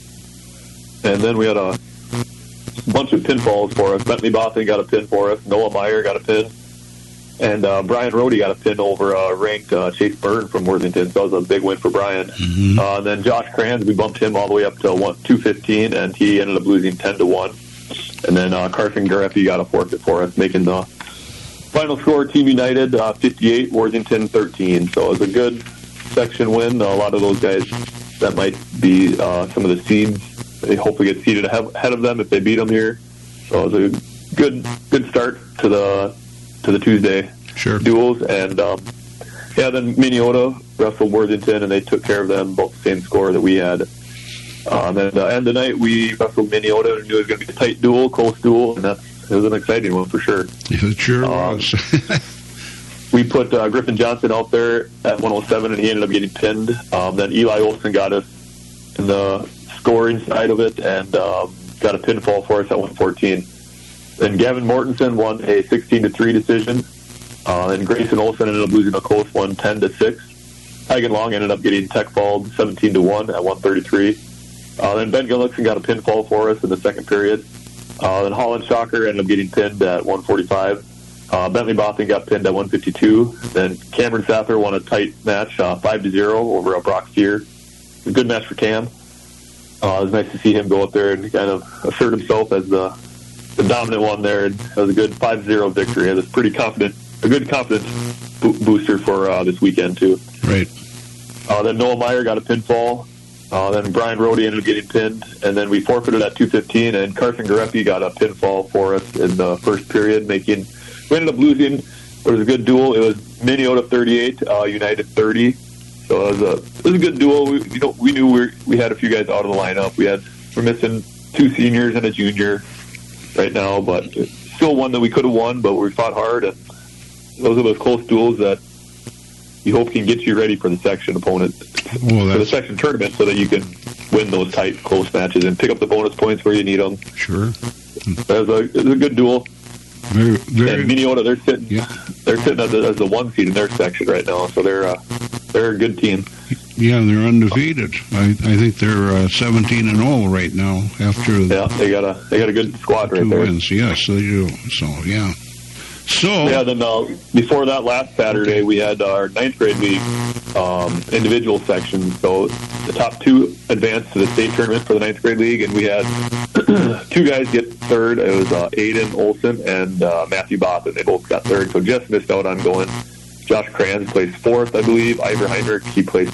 And then we had a bunch of pinfalls for us. Bentley Boston got a pin for us. Noah Meyer got a pin. And uh, Brian Rohde got a pin over uh, ranked uh, Chase Byrne from Worthington. So that was a big win for Brian. Mm-hmm. Uh, and then Josh Kranz, we bumped him all the way up to one, two fifteen, and he ended up losing ten to one. And then uh, Carson Gareffi got a forfeit for us, making the final score Team United uh, fifty-eight, Worthington thirteen. So it was a good section win. A lot of those guys that might be uh, some of the seeds, they hopefully get seeded ahead of them if they beat them here. So it was a good good start to the to the Tuesday sure. duels. And um, yeah, then Minneota wrestled Worthington, and they took care of them, both the same score that we had. Uh, and then uh, end of the night, we wrestled Minneota and knew it was going to be a tight duel, close duel, and that's, it was an exciting one for sure. It sure um, was. We put uh, Griffin Johnson out there at one oh seven, and he ended up getting pinned. Um, then Eli Olson got us in the scoring side of it and um, got a pinfall for us at one fourteen. Then Gavin Mortensen won a sixteen to three decision. Uh, and Grayson Olson ended up losing a close one, ten to six. Tygan Long ended up getting tech falled seventeen to one at one thirty-three. Uh, then Ben Gunlickson got a pinfall for us in the second period. Uh, then Holland Shocker ended up getting pinned at one forty-five. Uh, Bentley Boston got pinned at one fifty-two. Then Cameron Saffer won a tight match, uh, five to zero over a Brock Steer. A good match for Cam. Uh, it was nice to see him go up there and kind of assert himself as the, the dominant one there. And it was a good five to zero victory. It was pretty confident, a good confidence bo- booster for uh, this weekend, too. Right. Uh, then Noah Meyer got a pinfall. Uh, then Brian Rohde ended up getting pinned. And then we forfeited at two fifteen, and Carson Gareffi got a pinfall for us in the first period, making... We ended up losing. It was a good duel. It was Minneota thirty-eight, uh, United thirty. So it was a it was a good duel. We, you know, we knew we we had a few guys out of the lineup. We had we're missing two seniors and a junior right now, but still one that we could have won. But we fought hard, and those are those close duels that you hope can get you ready for the section opponent well, for the section tournament, so that you can win those tight, close matches and pick up the bonus points where you need them. Sure. It was a, it was a good duel. Very, very, and Minneota, they're sitting, yeah. they're sitting as the, as the one seed in their section right now, so they're uh, they're a good team. Yeah, they're undefeated. I, I think they're uh, seventeen and zero right now after. Yeah, they got a they got a good squad right two there. Wins, yes, they do. So yeah. So yeah, then uh, before that, last Saturday we had our ninth grade league um, individual section. So the top two advanced to the state tournament for the ninth grade league, and we had two guys get third. It was uh, Aiden Olson and uh, Matthew Boston. They both got third, so just missed out on going. Josh Kranz placed fourth, I believe. Ivor Heinrich, he placed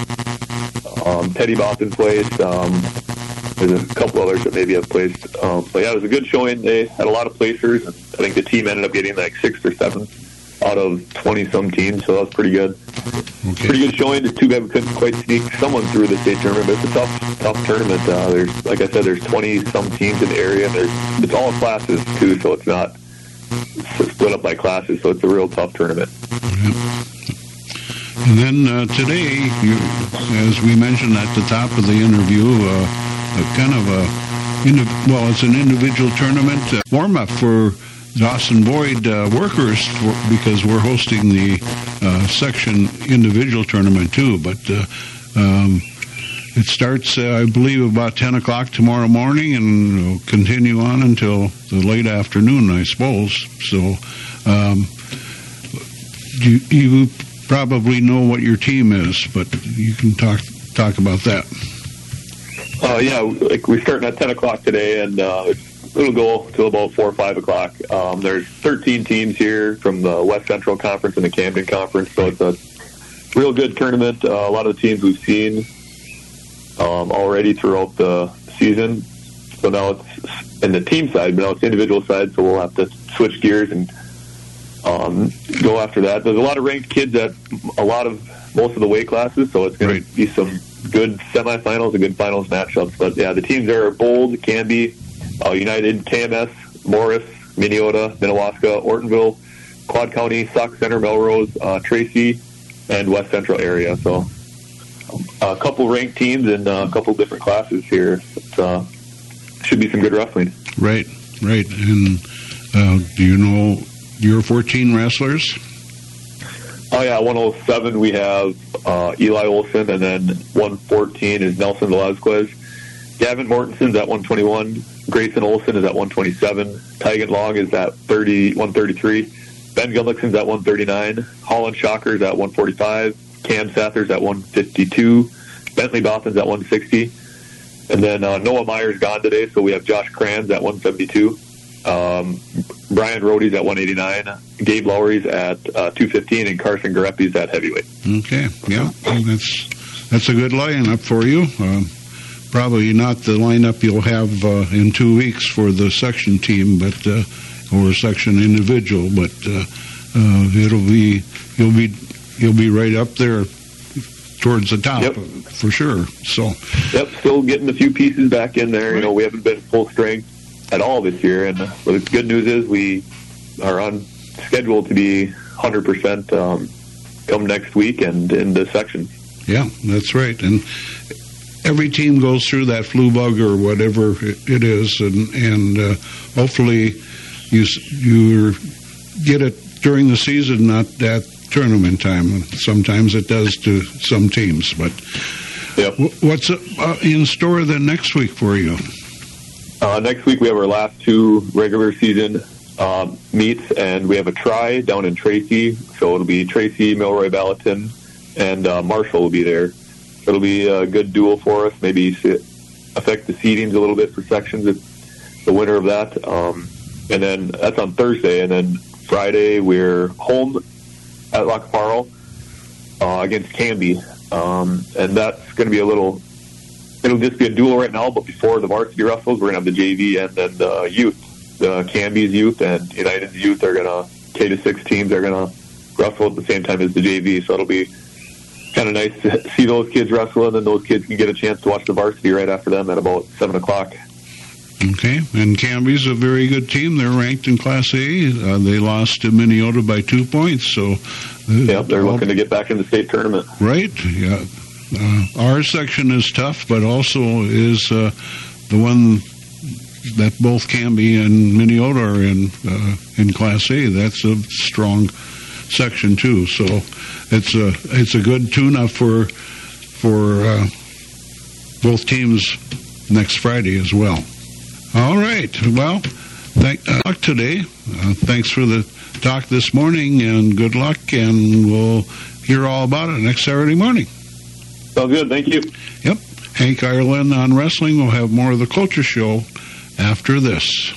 fifth. Um, Teddy Boston placed. Um, There's a couple others that maybe have placed. Um, but yeah, it was a good showing. They had a lot of placers. I think the team ended up getting like sixth or seventh out of twenty-some teams, so that was pretty good. Okay. Pretty good showing. The two guys couldn't quite sneak someone through the state tournament, but it's a tough, tough tournament. Uh, there's, like I said, there's twenty-some teams in the area, and there's, it's all classes, too, so it's not split up by classes, so it's a real tough tournament. Yeah. And then uh, today, you, as we mentioned at the top of the interview, uh, a kind of a, well, it's an individual tournament uh, warm-up for Dawson Boyd uh, workers for, because we're hosting the uh, section individual tournament too. But uh, um, it starts, uh, I believe, about ten o'clock tomorrow morning and will continue on until the late afternoon, I suppose. So um, you, you probably know what your team is, but you can talk talk about that. Uh, yeah, like we're starting at ten o'clock today, and uh, it'll go till about four or five o'clock. Um, there's thirteen teams here from the West Central Conference and the Camden Conference, so it's a real good tournament. Uh, a lot of the teams we've seen um, already throughout the season. So now it's in the team side, but now it's individual side, so we'll have to switch gears and um, go after that. There's a lot of ranked kids at a lot of most of the weight classes, so it's going right. to be some good semifinals and good finals matchups. But yeah, the teams are Bold, Canby, uh, United, K M S, Morris, Minneota, Minnewaska, Ortonville, Quad County, Sauk Center, Melrose, uh, Tracy, and West Central area. So a couple ranked teams and a couple different classes here. It uh, should be some good wrestling. Right, right. And uh, do you know your fourteen wrestlers? Oh, yeah, one oh seven we have uh, Eli Olson, and then one fourteen is Nelson Velazquez. Gavin Mortensen's at one twenty-one. Grayson Olson is at one twenty-seven. Tygan Long is at thirty, one thirty-three. Ben Gullickson's at one thirty-nine. Holland Shocker's at one forty-five. Cam Sather's at one fifty-two. Bentley Bothan's at one sixty. And then uh, Noah Meyer's gone today, so we have Josh Kranz at one seventy-two. Um, Brian Rohde's at one eighty-nine. Gabe Lowry's at uh, two fifteen, and Carson Gareppi's at heavyweight. Okay, yeah, that's that's a good lineup for you. Uh, probably not the lineup you'll have uh, in two weeks for the section team, but uh, or section individual, but uh, uh, it'll be you'll be you'll be right up there towards the top, yep. for sure. So, yep, still getting a few pieces back in there. Right. You know, we haven't been full strength at all this year, and the good news is we are on schedule to be one hundred percent um, come next week and in the section. Yeah, that's right. And every team goes through that flu bug or whatever it is, and and uh, hopefully you you get it during the season, not at tournament time. Sometimes it does to some teams, but yep. what's uh, in store then next week for you? Uh, next week we have our last two regular season um, meets, and we have a try down in Tracy. So it'll be Tracy, Milroy, Ballatin, and uh, Marshall will be there. It'll be a good duel for us. Maybe affect the seedings a little bit for sections. It's the winner of that. Um, and then that's on Thursday. And then Friday we're home at La Caparo uh, against Canby. Um, and that's going to be a little... It'll just be a duel right now, but before the varsity wrestles, we're going to have the J V and then the youth. The Canby's youth and United's youth are going to, K to six teams are going to wrestle at the same time as the J V. So it'll be kind of nice to see those kids wrestle, and then those kids can get a chance to watch the varsity right after them at about seven o'clock. Okay, and Canby's a very good team. They're ranked in Class A. Uh, they lost to Minneota by two points. So, uh, yep, they're looking to get back in the state tournament. Right, yeah. Uh, our section is tough, but also is uh, the one that both Canby and Minneota are in uh, in Class A. That's a strong section too. So it's a it's a good tune-up for for uh, both teams next Friday as well. All right. Well, thank uh, luck today. Uh, thanks for the talk this morning, and good luck. And we'll hear all about it next Saturday morning. Sounds good. Thank you. Yep. Hank Ireland on wrestling. We'll have more of the Culture Show after this.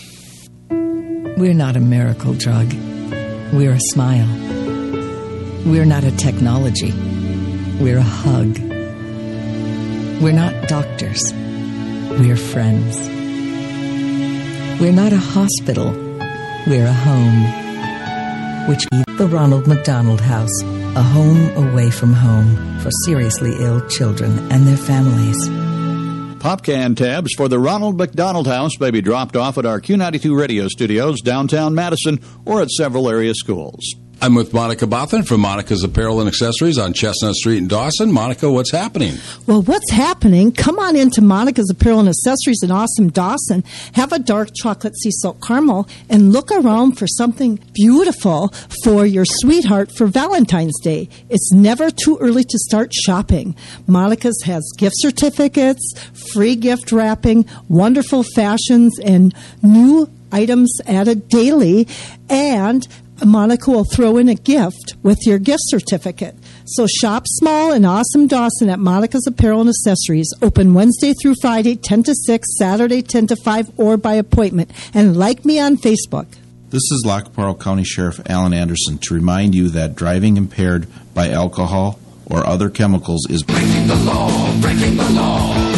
We're not a miracle drug. We're a smile. We're not a technology. We're a hug. We're not doctors. We're friends. We're not a hospital. We're a home. Which is the Ronald McDonald House, a home away from home for seriously ill children and their families. Pop can tabs for the Ronald McDonald House may be dropped off at our Q ninety-two radio studios downtown Madison or at several area schools. I'm with Monica Bothan from Monica's Apparel and Accessories on Chestnut Street in Dawson. Monica, what's happening? Well, what's happening? Come on into Monica's Apparel and Accessories in awesome Dawson. Have a dark chocolate sea salt caramel and look around for something beautiful for your sweetheart for Valentine's Day. It's never too early to start shopping. Monica's has gift certificates, free gift wrapping, wonderful fashions, and new items added daily, and Monica will throw in a gift with your gift certificate. So shop small and awesome Dawson at Monica's Apparel and Accessories. Open Wednesday through Friday, ten to six, Saturday, ten to five, or by appointment. And like me on Facebook. This is Lackaparle County Sheriff Alan Anderson to remind you that driving impaired by alcohol or other chemicals is breaking the law, breaking the law.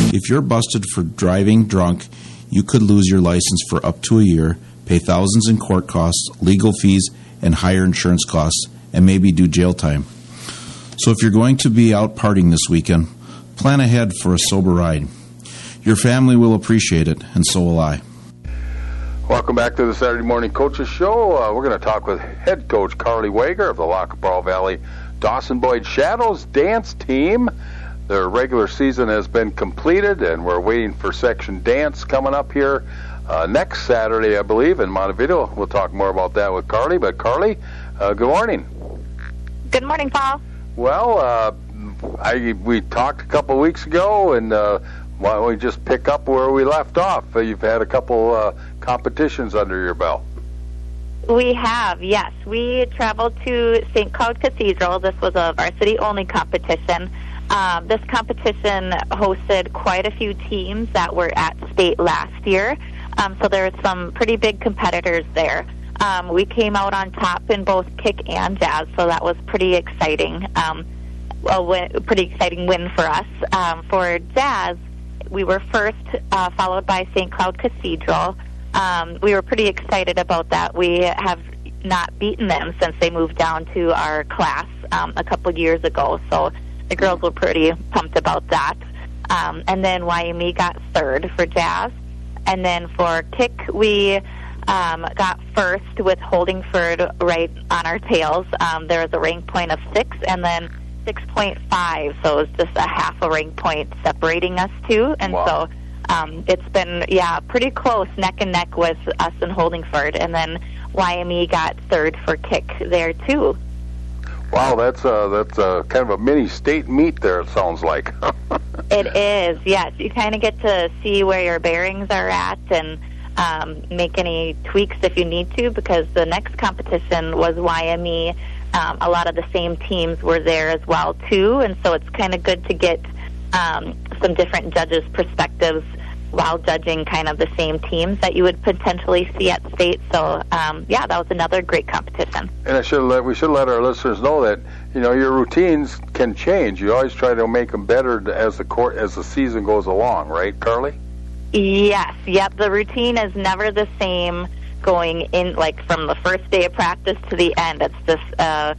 If you're busted for driving drunk, you could lose your license for up to a year, pay thousands in court costs, legal fees, and higher insurance costs, and maybe do jail time. So if you're going to be out partying this weekend, plan ahead for a sober ride. Your family will appreciate it, and so will I. Welcome back to the Saturday Morning Coaches Show. Uh, we're going to talk with head coach Carly Wager of the Lackapaul Valley Dawson Boyd Shadows dance team. Their regular season has been completed, and we're waiting for section dance coming up here uh, next Saturday, I believe, in Montevideo. We'll talk more about that with Carly. But Carly, uh, good morning. Good morning, Paul. Well, uh, I, we talked a couple of weeks ago, and uh, why don't we just pick up where we left off? Uh, you've had a couple uh, competitions under your belt. We have, yes. We traveled to Saint Cloud Cathedral. This was a varsity-only competition. Um, this competition hosted quite a few teams that were at state last year, um, so there were some pretty big competitors there. Um, we came out on top in both kick and jazz, so that was pretty exciting. Um, a win, pretty exciting win for us. Um, for jazz, we were first, uh, followed by Saint Cloud Cathedral. Um, we were pretty excited about that. We have not beaten them since they moved down to our class um, a couple years ago, so the girls were pretty pumped about that. Um, and then Y M E got third for jazz. And then for kick, we um, got first with Holdingford right on our tails. Um, there was a rank point of six and then six point five, so it was just a half a rank point separating us two. And wow. so um, it's been, yeah, pretty close, neck and neck with us and Holdingford. And then Y M E got third for kick there, too. Wow, that's uh, that's uh, kind of a mini state meet there, it sounds like. It is, yes. You kind of get to see where your bearings are at and um, make any tweaks if you need to, because the next competition was Y M E. Um, a lot of the same teams were there as well, too, and so it's kind of good to get um, some different judges' perspectives while judging kind of the same teams that you would potentially see at state. So, um, yeah, that was another great competition. And I should let, we should let our listeners know that, you know, your routines can change. You always try to make them better as the court, as the season goes along, right, Carly? Yes, yep. The routine is never the same going in, like, from the first day of practice to the end. It's just... Uh,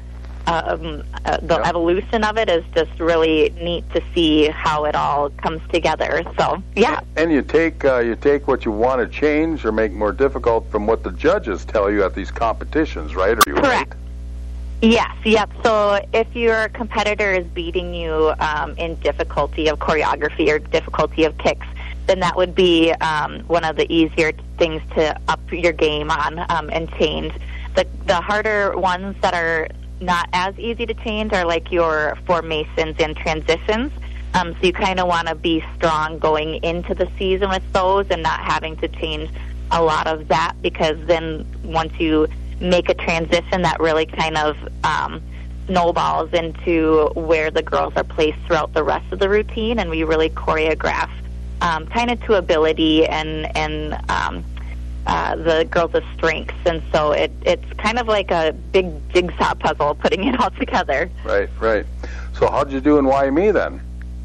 Um, uh, the yep. evolution of it is just really neat to see how it all comes together. So, yeah. And you take uh, you take what you want to change or make more difficult from what the judges tell you at these competitions, right? Are you correct? Right? Yes, yep. So if your competitor is beating you um, in difficulty of choreography or difficulty of kicks, then that would be um, one of the easier things to up your game on um, and change. The the harder ones that are not as easy to change are like your formations and transitions. Um, so you kind of want to be strong going into the season with those and not having to change a lot of that, because then once you make a transition, that really kind of um, snowballs into where the girls are placed throughout the rest of the routine, and we really choreograph um, kind of to ability and, and um, Uh, the girls' strengths, and so it, it's kind of like a big jigsaw puzzle putting it all together. Right, right. So how'd you do in Y M E then?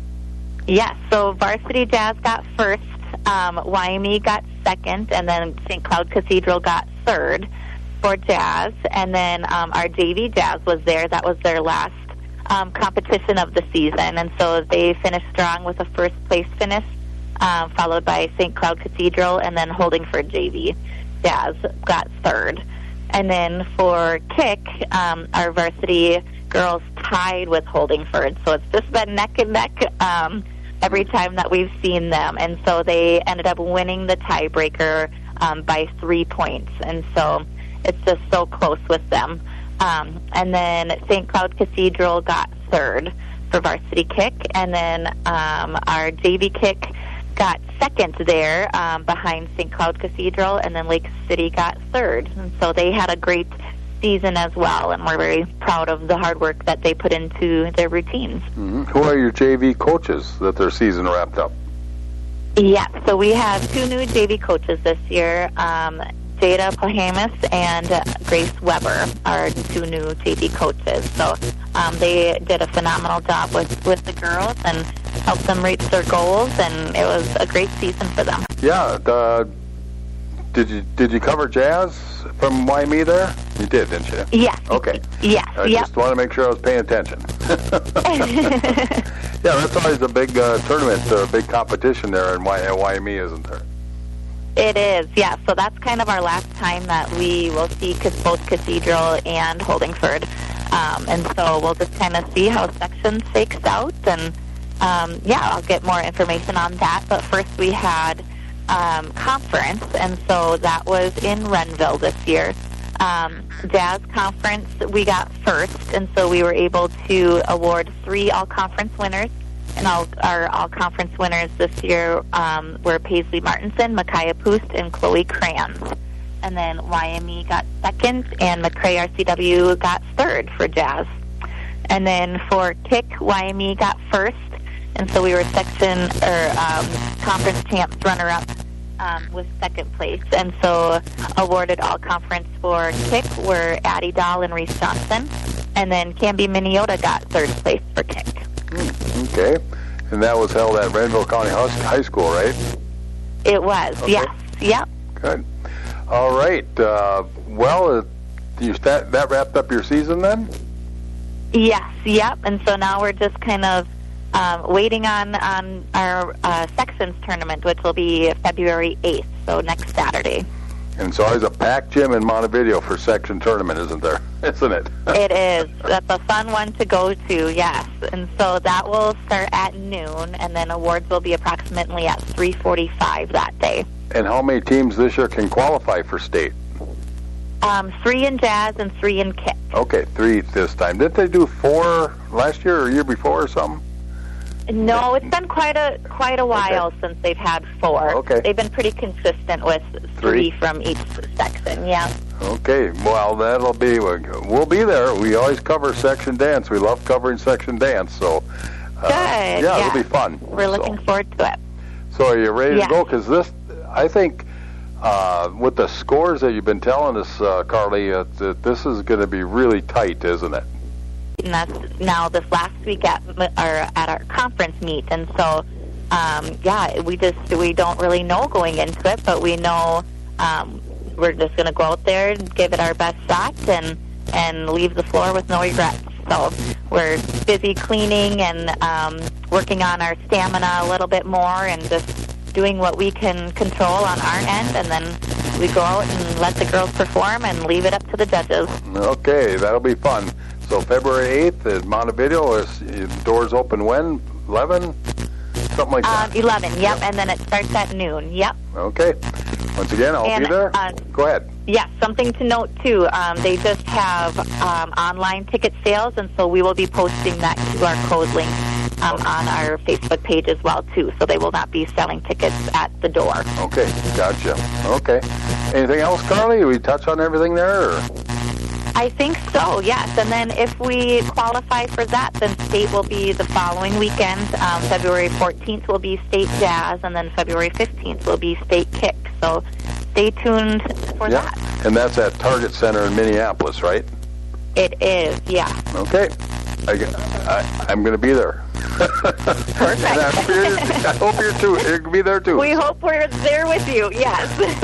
Yes, so Varsity Jazz got first, um, Y M E got second, and then Saint Cloud Cathedral got third for jazz, and then um, our J V Jazz was there. That was their last um, competition of the season, and so they finished strong with a first place finish. Uh, followed by Saint Cloud Cathedral, and then Holdingford J V Jazz got third. And then for kick, um, our varsity girls tied with Holdingford, so it's just been neck and neck um, every time that we've seen them. And so they ended up winning the tiebreaker um, by three points, and so it's just so close with them. Um, and then Saint Cloud Cathedral got third for varsity kick, and then um, our J V kick got second there um, behind Saint Cloud Cathedral, and then Lake City got third. And so they had a great season as well, and we're very proud of the hard work that they put into their routines. Mm-hmm. Who are your J V coaches that their season wrapped up? Yeah, so we have two new J V coaches this year. Um, Jada Plahamis and Grace Weber are two new J V coaches. So um, they did a phenomenal job with, with the girls, and helped them reach their goals, and it was a great season for them. Yeah. The, did you did you cover Jazz from Y M E there? You did, didn't you? Yes. Okay. Yes. I yep. just want to make sure I was paying attention. Yeah, that's always a big uh, tournament, a big competition there in y- Y M E, isn't there? It is, yeah. So that's kind of our last time that we will see both Cathedral and Holdingford. Um, and so we'll just kind of see how section shakes out. And, um, yeah, I'll get more information on that. But first we had um, conference, and so that was in Renville this year. Um, Jazz Conference, we got first, and so we were able to award three all-conference winners. And all, our all-conference winners this year um, were Paisley Martinson, Micaiah Poost, and Chloe Kranz. And then Y M E got second, and McCrae R C W got third for Jazz. And then for kick, Y M E got first, and so we were section or um, conference champs runner-up um, with second place. And so awarded all-conference for kick were Addie Dahl and Reese Johnson, and then Canby Minneota got third place for kick. Okay. And that was held at Renville County High School, right? It was, okay. yes. Yep. Good. All right. Uh, well, uh, you that, that wrapped up your season then? Yes, yep. And so now we're just kind of um, waiting on, on our uh, sections tournament, which will be February eighth, so next Saturday. And so there's a packed gym in Montevideo for section tournament, isn't there? Isn't it? It is. That's a fun one to go to, yes. And so that will start at noon, and then awards will be approximately at three forty-five that day. And how many teams this year can qualify for state? Um, three in Jazz and three in kick. Okay, three this time. Didn't they do four last year or year before or something? No, it's been quite a quite a while okay. since they've had four. Okay. They've been pretty consistent with three, three from each section, yeah. Okay, well, that'll be, we'll be there. We always cover section dance. We love covering section dance, so. Uh, Good, yeah, yeah. it'll be fun. We're looking so. forward to it. So are you ready yeah. to go? Because this, I think, uh, with the scores that you've been telling us, uh, Carly, uh, that this is going to be really tight, isn't it? And that's now this last week at our at our conference meet, and so um, yeah, we just we don't really know going into it, but we know um, we're just going to go out there and give it our best shot and and leave the floor with no regrets. So we're busy cleaning and um, working on our stamina a little bit more, and just doing what we can control on our end, and then we go out and let the girls perform and leave it up to the judges. Okay, that'll be fun. So February eighth at Montevideo, is doors open when? eleven? Something like that? Um, eleven, yep, yep, and then it starts at noon, yep. Okay. Once again, I'll and, be there. Uh, Go ahead. Yes, yeah, something to note, too. Um, they just have um, online ticket sales, and so we will be posting that Q R code link um, on our Facebook page as well, too. So they will not be selling tickets at the door. Okay, gotcha. Okay. Anything else, Carly? We touch on everything there? Or? I think so, yes. And then if we qualify for that, then state will be the following weekend. Um, February fourteenth will be state jazz, and then February fifteenth will be state kick. So stay tuned for yeah. that. And that's at Target Center in Minneapolis, right? It is, yeah. Okay. I, I, I'm going to be there. Perfect. And I hope you're, I hope you're too. You're going to be there too. We hope we're there with you. Yes.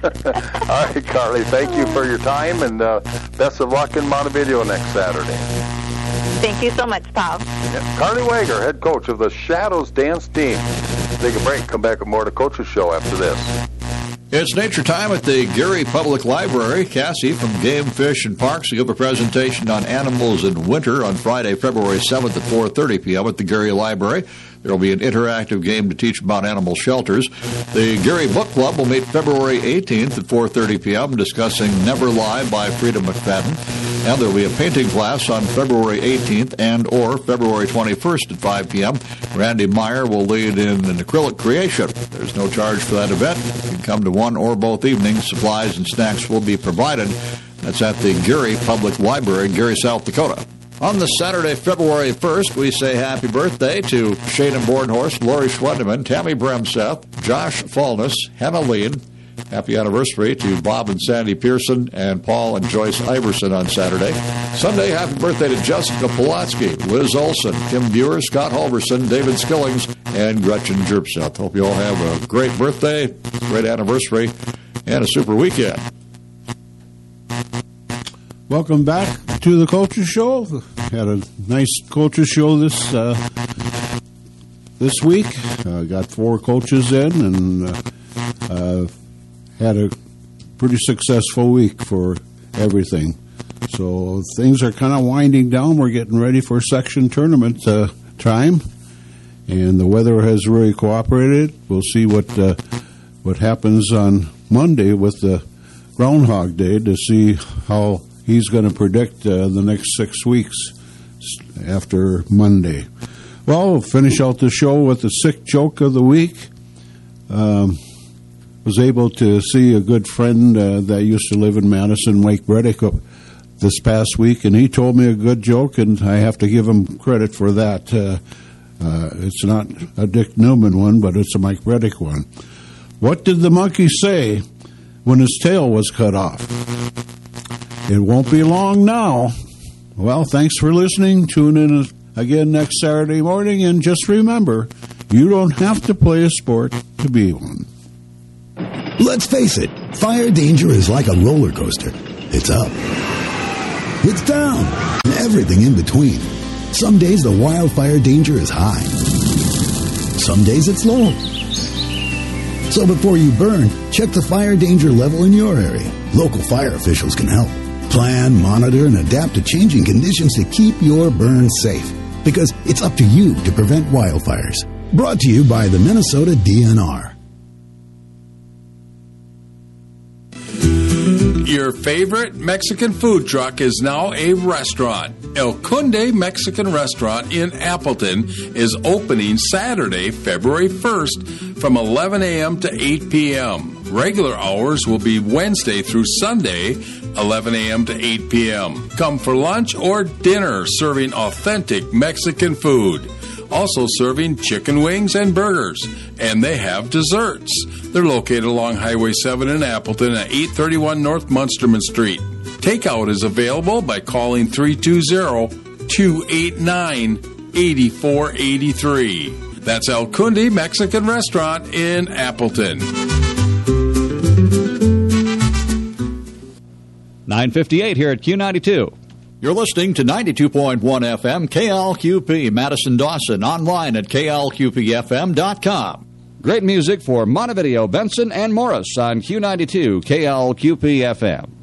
All right, Carly. Thank you for your time, and uh, best of luck in Montevideo next Saturday. Thank you so much, Paul. Yeah. Carly Wager, head coach of the Shadows Dance Team. Take a break. Come back with more of the Coach's Show after this. It's nature time at the Gary Public Library. Cassie from Game, Fish, and Parks will give a presentation on animals in winter on Friday, February seventh at four thirty p.m. at the Gary Library. There will be an interactive game to teach about animal shelters. The Gary Book Club will meet February eighteenth at four thirty p.m. discussing Never Lie by Frida McFadden. And there will be a painting class on February eighteenth and or February twenty-first at five p.m. Randy Meyer will lead in an acrylic creation. There's no charge for that event. You can come to one or both evenings. Supplies and snacks will be provided. That's at the Gary Public Library, Gary, South Dakota. On the Saturday, February first, we say happy birthday to Shane and Bornhorst, Lori Schwendeman, Tammy Bremseth, Josh Fallness, Hannah Lean, Happy anniversary to Bob and Sandy Pearson and Paul and Joyce Iverson on Saturday. Sunday, happy birthday to Jessica Pulaski, Liz Olson, Kim Buer, Scott Halverson, David Skillings, and Gretchen Jerpseth. Hope you all have a great birthday, great anniversary, and a super weekend. Welcome back to the Coaches Show. Had a nice Coaches Show this uh, this week. Uh, got four coaches in and uh, uh, had a pretty successful week for everything. So things are kind of winding down. We're getting ready for section tournament uh, time, and the weather has really cooperated. We'll see what uh, what happens on Monday with the Groundhog Day to see how he's going to predict uh, the next six weeks after Monday. Well, we'll finish out the show with the sick joke of the week. Um, was able to see a good friend uh, that used to live in Madison, Mike Bredick, this past week, and he told me a good joke, and I have to give him credit for that. Uh, uh, it's not a Dick Newman one, but it's a Mike Bredick one. What did the monkey say when his tail was cut off? It won't be long now. Well, thanks for listening. Tune in again next Saturday morning, and just remember, you don't have to play a sport to be one. Let's face it, fire danger is like a roller coaster. It's up, it's down, and everything in between. Some days the wildfire danger is high. Some days it's low. So before you burn, check the fire danger level in your area. Local fire officials can help. Plan, monitor, and adapt to changing conditions to keep your burn safe. Because it's up to you to prevent wildfires. Brought to you by the Minnesota D N R. Your favorite Mexican food truck is now a restaurant. El Cunde Mexican Restaurant in Appleton is opening Saturday, February first from eleven a.m. to eight p.m. Regular hours will be Wednesday through Sunday, eleven a.m. to eight p.m. Come for lunch or dinner serving authentic Mexican food. Also serving chicken wings and burgers. And they have desserts. They're located along Highway seven in Appleton at eight thirty-one North Munsterman Street. Takeout is available by calling three two zero, two eight nine, eight four eight three. That's El Cunde Mexican Restaurant in Appleton. nine fifty-eight here at Q ninety-two. You're listening to ninety-two point one F M, K L Q P, Madison-Dawson, online at K L Q P F M dot com. Great music for Montevideo, Benson, and Morris on Q ninety-two, K L Q P F M.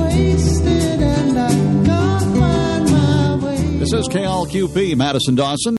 K L Q P, Madison-Dawson.